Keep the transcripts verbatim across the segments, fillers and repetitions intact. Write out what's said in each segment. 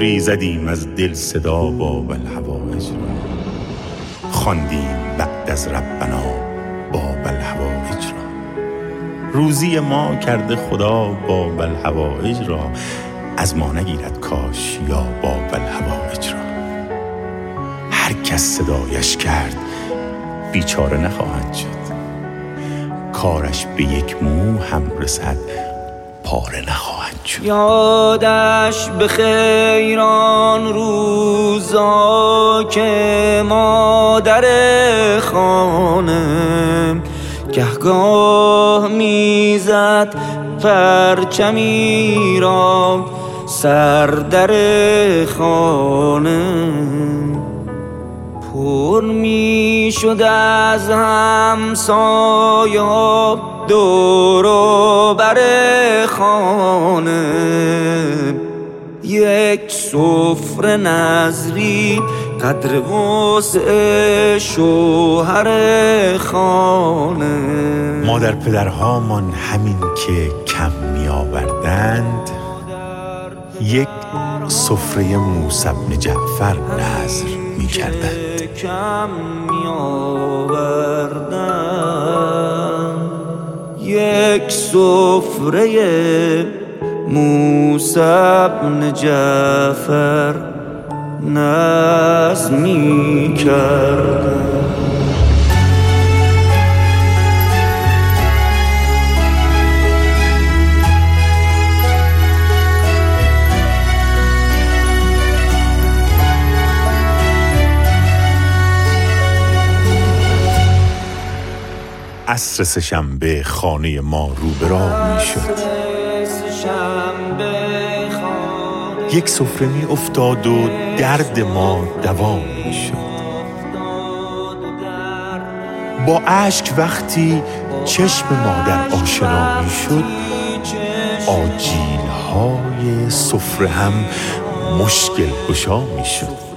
باری زدیم از دل صدا باب الحوائج را، خواندیم بعد از ربنا باب الحوائج را. روزی ما کرده خدا باب الحوائج را، از ما نگیرد کاش یا باب الحوائج را. هر کس صدایش کرد بیچاره نخواهد شد، کارش به یک مو هم رسد پاره نخواهد شد. یادش به خیران روزا که مادر خانه گهگاه میزد پرچمی را سر در خانه، پر می شد از همسایا دور و بر خانه. یک سفره نظری قدر وسع شوهر خانه. مادر پدرهامان همین که کم می آوردند، یک سفره موسی بن جعفر نذر می کردند. کم می آوردند یک سفره موسی بن جعفر نذر می کردند. عصر سه‌شنبه خانه ما رو به راه می شد. یک سفره می افتاد و درد ما دوام می شد. با اشک وقتی چشم مادر آشنا می شد، آجیل های سفره هم مشکل گشا می شد.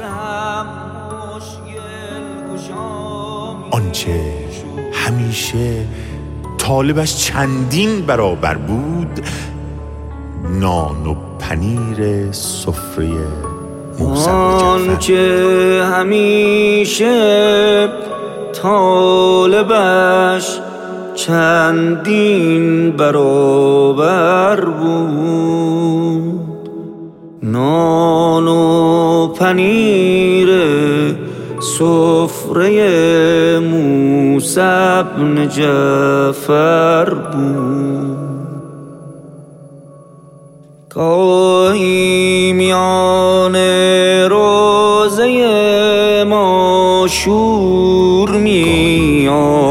آنچه همیشه طالبش چندین برابر بود، نان و پنیر سفره موسی بن جعفر. آنچه همیشه طالبش چندین برابر بود، نان و پنیر سفره موسی بن جعفر بود. گاهی میان روزه ما شور می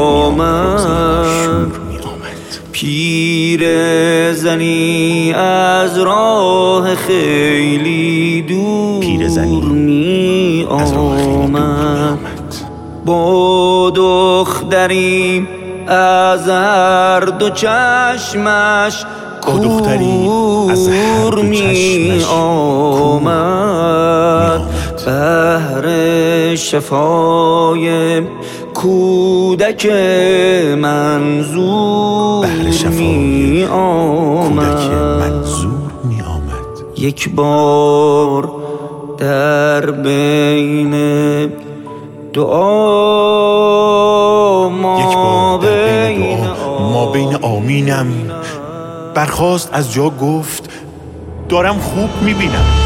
آمد، پیر زنی از راه خیلی دور می آمد، با دختری از هر دو چشمش کور می آمد، بهر شفای کودک منظور می آمد. یک بار در بین دعا ما بین ما بین آمینم برخاست از جا گفت دارم خوب میبینم.